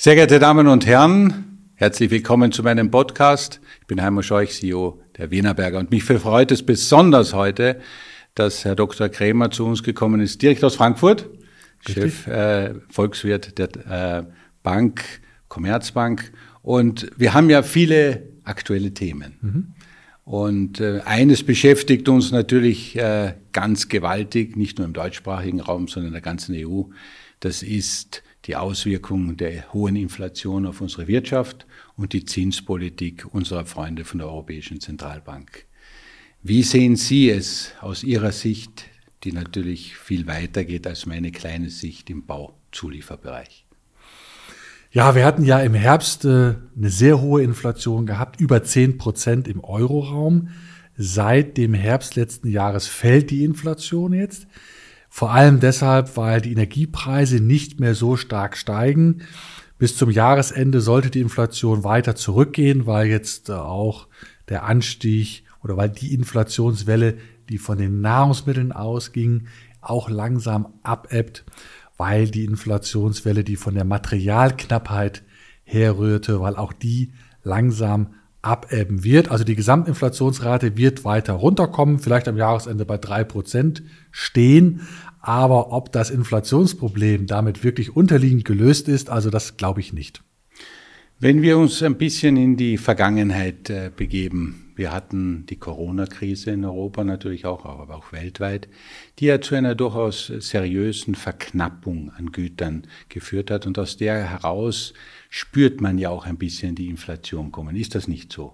Sehr geehrte Damen und Herren, herzlich willkommen zu meinem Podcast. Ich bin Heimo Scheuch, CEO der Wienerberger, und mich freut es besonders heute, dass Herr Dr. Krämer zu uns gekommen ist, direkt aus Frankfurt, Richtig. Chef, Volkswirt der Bank, Commerzbank. Und wir haben ja viele aktuelle Themen. Und eines beschäftigt uns natürlich ganz gewaltig, nicht nur im deutschsprachigen Raum, sondern in der ganzen EU. Das ist die Auswirkungen der hohen Inflation auf unsere Wirtschaft und die Zinspolitik unserer Freunde von der Europäischen Zentralbank. Wie sehen Sie es aus Ihrer Sicht, die natürlich viel weiter geht als meine kleine Sicht im Bauzulieferbereich? Ja, wir hatten ja im Herbst eine sehr hohe Inflation gehabt, über 10% im Euroraum. Seit dem Herbst letzten Jahres fällt die Inflation jetzt. Vor allem deshalb, weil die Energiepreise nicht mehr so stark steigen. Bis zum Jahresende sollte die Inflation weiter zurückgehen, weil jetzt auch der Anstieg oder weil die Inflationswelle, die von den Nahrungsmitteln ausging, auch langsam abebbt, weil die Inflationswelle, die von der Materialknappheit herrührte, weil auch die langsam abebben wird. Also die Gesamtinflationsrate wird weiter runterkommen, vielleicht am Jahresende bei 3% stehen. Aber ob das Inflationsproblem damit wirklich unterliegend gelöst ist, also das glaube ich nicht. Wenn wir uns ein bisschen in die Vergangenheit begeben, wir hatten die Corona-Krise in Europa natürlich auch, aber auch weltweit, die ja zu einer durchaus seriösen Verknappung an Gütern geführt hat. Und aus der heraus spürt man ja auch ein bisschen die Inflation kommen. Ist das nicht so?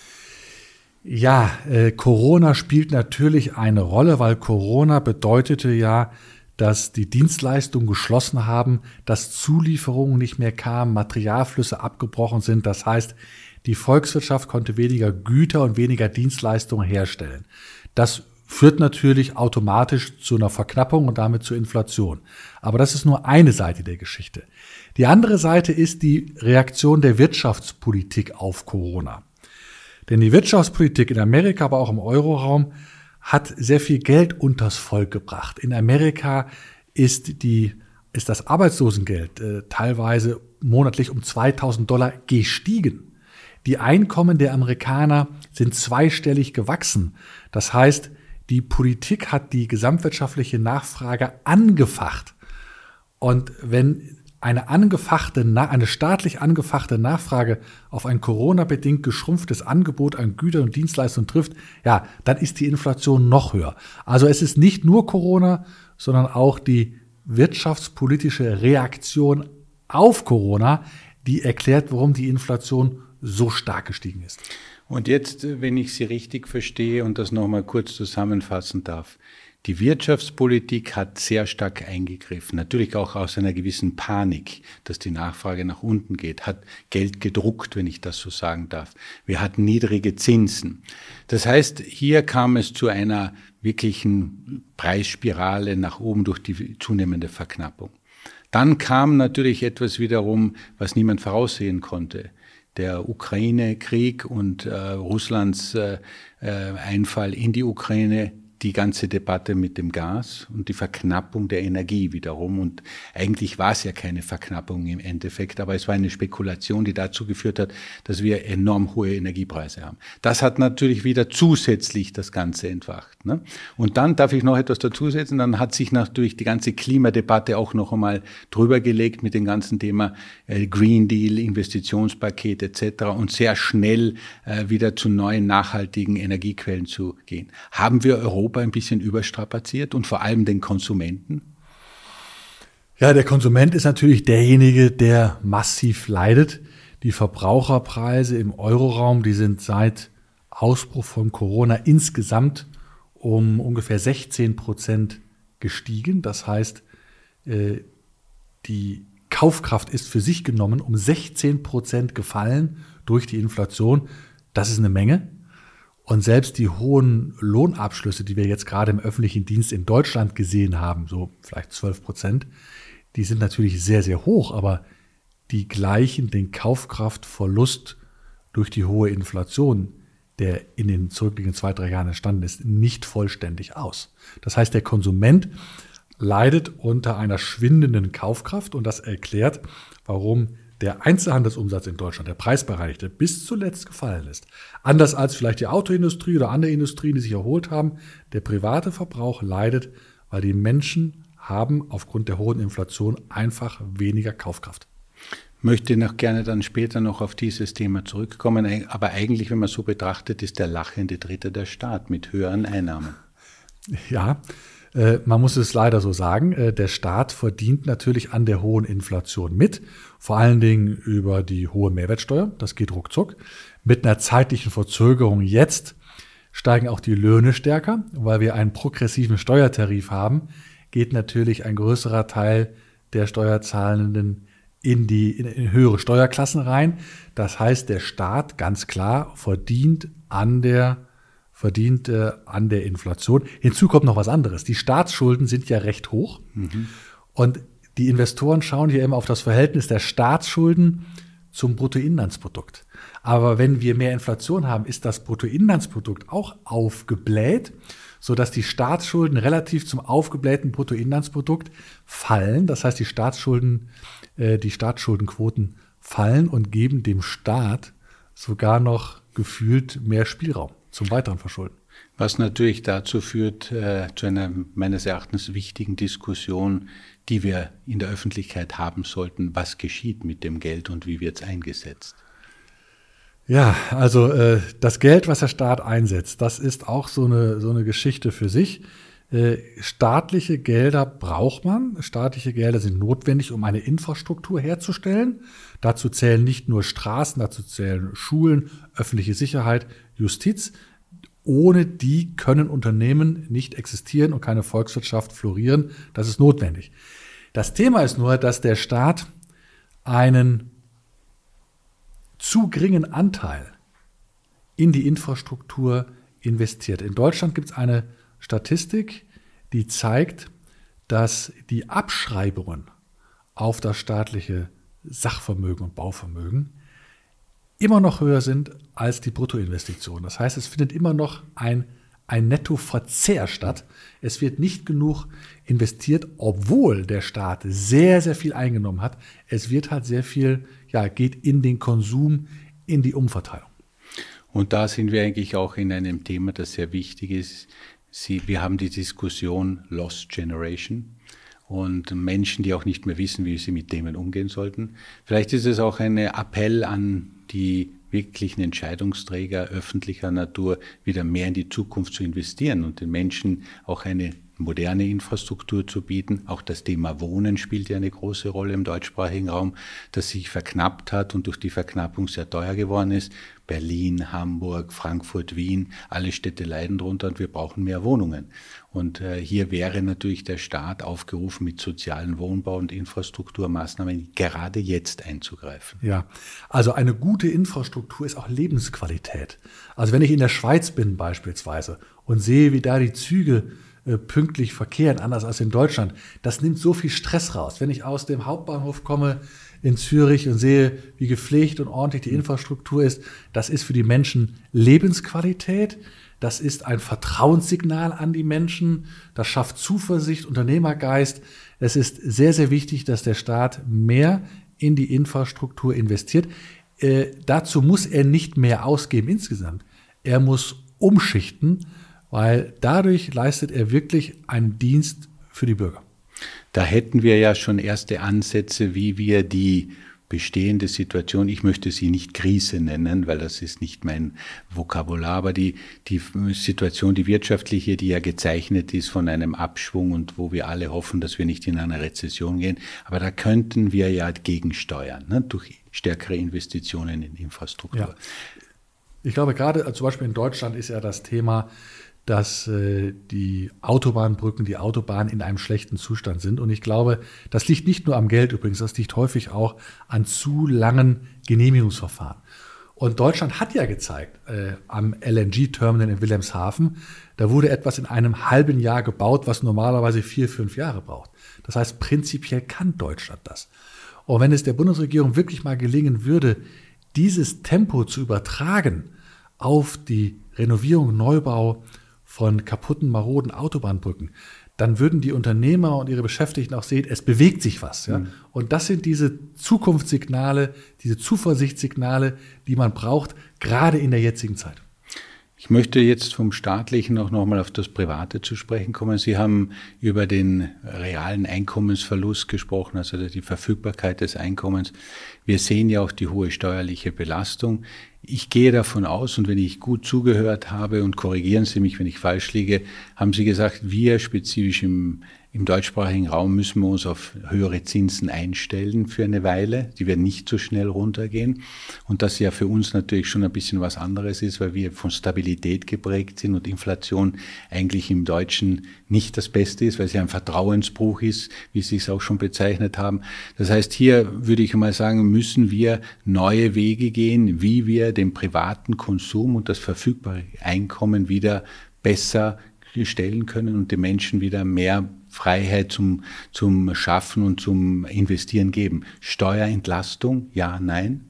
Ja, Corona spielt natürlich eine Rolle, weil Corona bedeutete ja, dass die Dienstleistungen geschlossen haben, dass Zulieferungen nicht mehr kamen, Materialflüsse abgebrochen sind. Das heißt, die Volkswirtschaft konnte weniger Güter und weniger Dienstleistungen herstellen. Das führt natürlich automatisch zu einer Verknappung und damit zur Inflation. Aber das ist nur eine Seite der Geschichte. Die andere Seite ist die Reaktion der Wirtschaftspolitik auf Corona. Denn die Wirtschaftspolitik in Amerika, aber auch im Euroraum, hat sehr viel Geld unters Volk gebracht. In Amerika ist das Arbeitslosengeld teilweise monatlich um $2.000 gestiegen. Die Einkommen der Amerikaner sind zweistellig gewachsen. Das heißt, die Politik hat die gesamtwirtschaftliche Nachfrage angefacht. Und wenn eine staatlich angefachte Nachfrage auf ein Corona-bedingt geschrumpftes Angebot an Gütern und Dienstleistungen trifft, ja, dann ist die Inflation noch höher. Also es ist nicht nur Corona, sondern auch die wirtschaftspolitische Reaktion auf Corona, die erklärt, warum die Inflation so stark gestiegen ist. Und jetzt, wenn ich Sie richtig verstehe und das nochmal kurz zusammenfassen darf, die Wirtschaftspolitik hat sehr stark eingegriffen, natürlich auch aus einer gewissen Panik, dass die Nachfrage nach unten geht, hat Geld gedruckt, wenn ich das so sagen darf. Wir hatten niedrige Zinsen. Das heißt, hier kam es zu einer wirklichen Preisspirale nach oben durch die zunehmende Verknappung. Dann kam natürlich etwas wiederum, was niemand voraussehen konnte. Der Ukraine-Krieg und Russlands Einfall in die Ukraine, die ganze Debatte mit dem Gas und die Verknappung der Energie wiederum. Und eigentlich war es ja keine Verknappung im Endeffekt, aber es war eine Spekulation, die dazu geführt hat, dass wir enorm hohe Energiepreise haben. Das hat natürlich wieder zusätzlich das Ganze entfacht, ne? Und dann darf ich noch etwas dazusetzen, dann hat sich natürlich die ganze Klimadebatte auch noch einmal drüber gelegt mit dem ganzen Thema Green Deal, Investitionspaket etc. und sehr schnell wieder zu neuen nachhaltigen Energiequellen zu gehen. Haben wir Europa ein bisschen überstrapaziert und vor allem den Konsumenten? Ja, der Konsument ist natürlich derjenige, der massiv leidet. Die Verbraucherpreise im Euroraum, die sind seit Ausbruch von Corona insgesamt um ungefähr 16% gestiegen. Das heißt, die Kaufkraft ist für sich genommen um 16% gefallen durch die Inflation. Das ist eine Menge. Und selbst die hohen Lohnabschlüsse, die wir jetzt gerade im öffentlichen Dienst in Deutschland gesehen haben, so vielleicht 12%, die sind natürlich sehr, sehr hoch, aber die gleichen den Kaufkraftverlust durch die hohe Inflation, der in den zurückliegenden 2-3 Jahren entstanden ist, nicht vollständig aus. Das heißt, der Konsument leidet unter einer schwindenden Kaufkraft und das erklärt, warum der Einzelhandelsumsatz in Deutschland, der preisbereinigte, bis zuletzt gefallen ist, anders als vielleicht die Autoindustrie oder andere Industrien, die sich erholt haben, der private Verbrauch leidet, weil die Menschen haben aufgrund der hohen Inflation einfach weniger Kaufkraft. Möchte noch gerne dann später noch auf dieses Thema zurückkommen, aber eigentlich, wenn man so betrachtet, ist der lachende Dritte der Staat mit höheren Einnahmen. Ja, man muss es leider so sagen, der Staat verdient natürlich an der hohen Inflation mit, vor allen Dingen über die hohe Mehrwertsteuer, das geht ruckzuck. Mit einer zeitlichen Verzögerung jetzt steigen auch die Löhne stärker, weil wir einen progressiven Steuertarif haben, geht natürlich ein größerer Teil der Steuerzahlenden in höhere Steuerklassen rein. Das heißt, der Staat ganz klar verdient an der Inflation. Hinzu kommt noch was anderes. Die Staatsschulden sind ja recht hoch. Und die Investoren schauen hier immer auf das Verhältnis der Staatsschulden zum Bruttoinlandsprodukt. Aber wenn wir mehr Inflation haben, ist das Bruttoinlandsprodukt auch aufgebläht, sodass die Staatsschulden relativ zum aufgeblähten Bruttoinlandsprodukt fallen. Das heißt, die Staatsschuldenquoten fallen und geben dem Staat sogar noch gefühlt mehr Spielraum zum weiteren Verschulden. Was natürlich dazu führt, zu einer meines Erachtens wichtigen Diskussion, die wir in der Öffentlichkeit haben sollten. Was geschieht mit dem Geld und wie wird es eingesetzt? Ja, also das Geld, was der Staat einsetzt, das ist auch so eine Geschichte für sich. Staatliche Gelder braucht man. Staatliche Gelder sind notwendig, um eine Infrastruktur herzustellen. Dazu zählen nicht nur Straßen, dazu zählen Schulen, öffentliche Sicherheit, Justiz. Ohne die können Unternehmen nicht existieren und keine Volkswirtschaft florieren. Das ist notwendig. Das Thema ist nur, dass der Staat einen zu geringen Anteil in die Infrastruktur investiert. In Deutschland gibt es eine Statistik, die zeigt, dass die Abschreibungen auf das staatliche Sachvermögen und Bauvermögen immer noch höher sind als die Bruttoinvestitionen. Das heißt, es findet immer noch ein Nettoverzehr statt. Es wird nicht genug investiert, obwohl der Staat sehr, sehr viel eingenommen hat. Es wird halt sehr viel, geht in den Konsum, in die Umverteilung. Und da sind wir eigentlich auch in einem Thema, das sehr wichtig ist. Wir haben die Diskussion Lost Generation und Menschen, die auch nicht mehr wissen, wie sie mit Themen umgehen sollten. Vielleicht ist es auch ein Appell an die wirklichen Entscheidungsträger öffentlicher Natur, wieder mehr in die Zukunft zu investieren und den Menschen auch eine moderne Infrastruktur zu bieten. Auch das Thema Wohnen spielt ja eine große Rolle im deutschsprachigen Raum, das sich verknappt hat und durch die Verknappung sehr teuer geworden ist. Berlin, Hamburg, Frankfurt, Wien, alle Städte leiden darunter und wir brauchen mehr Wohnungen. Und hier wäre natürlich der Staat aufgerufen, mit sozialen Wohnbau- und Infrastrukturmaßnahmen gerade jetzt einzugreifen. Ja, also eine gute Infrastruktur ist auch Lebensqualität. Also wenn ich in der Schweiz bin beispielsweise und sehe, wie da die Züge pünktlich verkehren, anders als in Deutschland, das nimmt so viel Stress raus. Wenn ich aus dem Hauptbahnhof komme in Zürich und sehe, wie gepflegt und ordentlich die Infrastruktur ist, das ist für die Menschen Lebensqualität, das ist ein Vertrauenssignal an die Menschen, das schafft Zuversicht, Unternehmergeist. Es ist sehr, sehr wichtig, dass der Staat mehr in die Infrastruktur investiert. Dazu muss er nicht mehr ausgeben insgesamt. Er muss umschichten, weil dadurch leistet er wirklich einen Dienst für die Bürger. Da hätten wir ja schon erste Ansätze, wie wir die bestehende Situation, ich möchte sie nicht Krise nennen, weil das ist nicht mein Vokabular, aber die Situation, die wirtschaftliche, die ja gezeichnet ist von einem Abschwung und wo wir alle hoffen, dass wir nicht in eine Rezession gehen, aber da könnten wir ja gegensteuern, ne, durch stärkere Investitionen in Infrastruktur. Ja. Ich glaube, gerade zum Beispiel in Deutschland ist ja das Thema, dass die Autobahnbrücken, die Autobahnen in einem schlechten Zustand sind. Und ich glaube, das liegt nicht nur am Geld übrigens, das liegt häufig auch an zu langen Genehmigungsverfahren. Und Deutschland hat ja gezeigt, am LNG-Terminal in Wilhelmshaven, da wurde etwas in einem halben Jahr gebaut, was normalerweise 4-5 Jahre braucht. Das heißt, prinzipiell kann Deutschland das. Und wenn es der Bundesregierung wirklich mal gelingen würde, dieses Tempo zu übertragen auf die Renovierung, Neubau von kaputten, maroden Autobahnbrücken, dann würden die Unternehmer und ihre Beschäftigten auch sehen, es bewegt sich was. Ja? Und das sind diese Zukunftssignale, diese Zuversichtssignale, die man braucht, gerade in der jetzigen Zeit. Ich möchte jetzt vom Staatlichen auch nochmal auf das Private zu sprechen kommen. Sie haben über den realen Einkommensverlust gesprochen, also die Verfügbarkeit des Einkommens. Wir sehen ja auch die hohe steuerliche Belastung. Ich gehe davon aus, und wenn ich gut zugehört habe, und korrigieren Sie mich, wenn ich falsch liege, haben Sie gesagt, wir spezifisch im deutschsprachigen Raum müssen wir uns auf höhere Zinsen einstellen für eine Weile. Die werden nicht so schnell runtergehen. Und das ja für uns natürlich schon ein bisschen was anderes ist, weil wir von Stabilität geprägt sind und Inflation eigentlich im Deutschen nicht das Beste ist, weil es ja ein Vertrauensbruch ist, wie Sie es auch schon bezeichnet haben. Das heißt, hier würde ich mal sagen, müssen wir neue Wege gehen, wie wir den privaten Konsum und das verfügbare Einkommen wieder besser stellen können und den Menschen wieder mehr Freiheit zum Schaffen und zum Investieren geben. Steuerentlastung, ja, nein?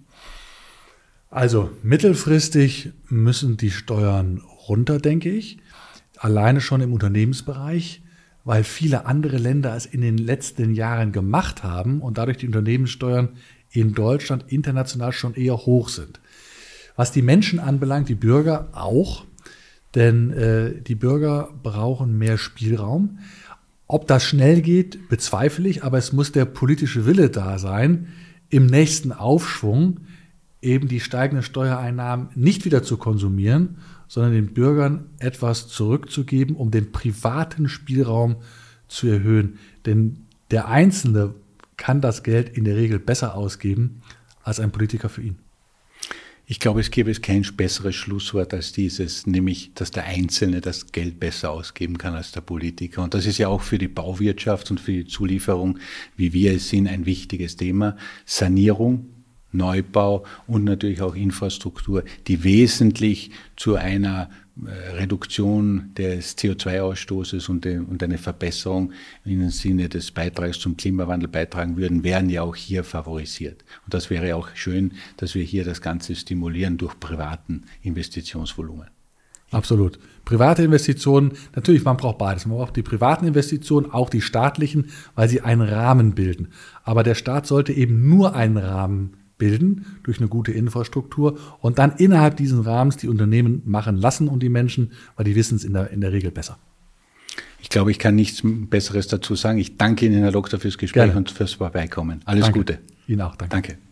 Also mittelfristig müssen die Steuern runter, denke ich. Alleine schon im Unternehmensbereich, weil viele andere Länder es in den letzten Jahren gemacht haben und dadurch die Unternehmenssteuern in Deutschland international schon eher hoch sind. Was die Menschen anbelangt, die Bürger auch, denn die Bürger brauchen mehr Spielraum. Ob das schnell geht, bezweifle ich, aber es muss der politische Wille da sein, im nächsten Aufschwung eben die steigenden Steuereinnahmen nicht wieder zu konsumieren, sondern den Bürgern etwas zurückzugeben, um den privaten Spielraum zu erhöhen. Denn der Einzelne kann das Geld in der Regel besser ausgeben als ein Politiker für ihn. Ich glaube, es gäbe kein besseres Schlusswort als dieses, nämlich, dass der Einzelne das Geld besser ausgeben kann als der Politiker. Und das ist ja auch für die Bauwirtschaft und für die Zulieferung, wie wir es sind, ein wichtiges Thema. Sanierung, Neubau und natürlich auch Infrastruktur, die wesentlich zu einer Reduktion des CO2-Ausstoßes und eine Verbesserung im Sinne des Beitrags zum Klimawandel beitragen würden, wären ja auch hier favorisiert. Und das wäre auch schön, dass wir hier das Ganze stimulieren durch privaten Investitionsvolumen. Absolut. Private Investitionen, natürlich, man braucht beides. Man braucht die privaten Investitionen, auch die staatlichen, weil sie einen Rahmen bilden. Aber der Staat sollte eben nur einen Rahmen bilden durch eine gute Infrastruktur und dann innerhalb dieses Rahmens die Unternehmen machen lassen und die Menschen, weil die wissen es in der Regel besser. Ich glaube, ich kann nichts Besseres dazu sagen. Ich danke Ihnen, Herr Doktor, fürs Gespräch und fürs Vorbeikommen. Alles Gute. Ihnen auch. Danke.